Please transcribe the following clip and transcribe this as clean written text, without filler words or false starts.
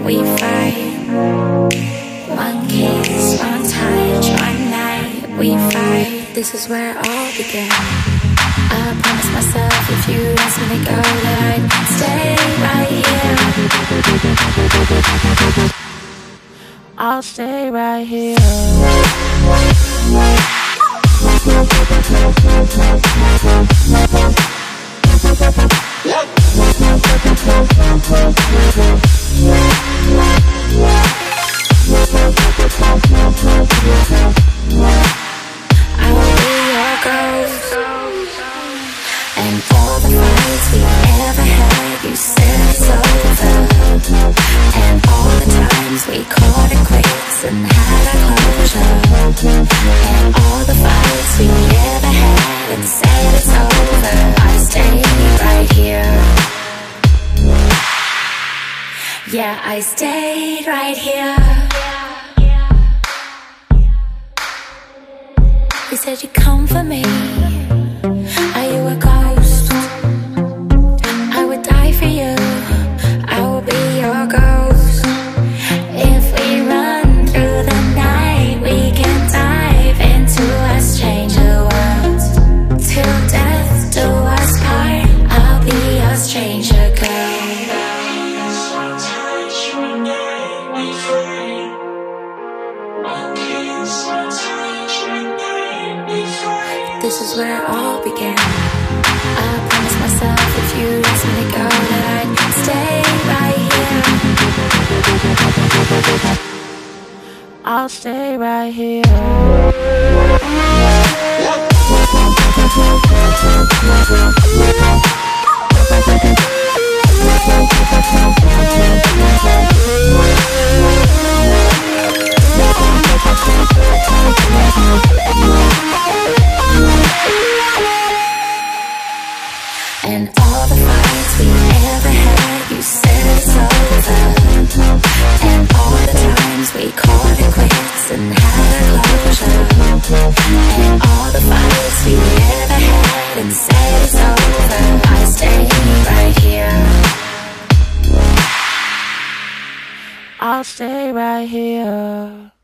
we fight. Monkeys, one touch, one night, we fight. This is where it all began. I promised myself if you asked me to go that I'd stay right here. I'll stay right here. And all the fights we ever had, you said it's over. And all the times we called it quits and had our closure. And all the fights we ever had and said it's over, I stayed right here. Yeah, I stayed right here. You said you'd come for me. Are you a ghost? I would die for you. I will be your ghost. If we run through the night, we can dive into a stranger world. Till death do us part, I'll be your stranger girl. This is where it all began. I promised myself if you asked me to go that I'd stay right here. I'll stay right here. And all the fights we ever had, you said it's over. And all the times we called it quits and had our closure. And all the fights we ever had and said it's over, I stayed right here. I'll stay right here.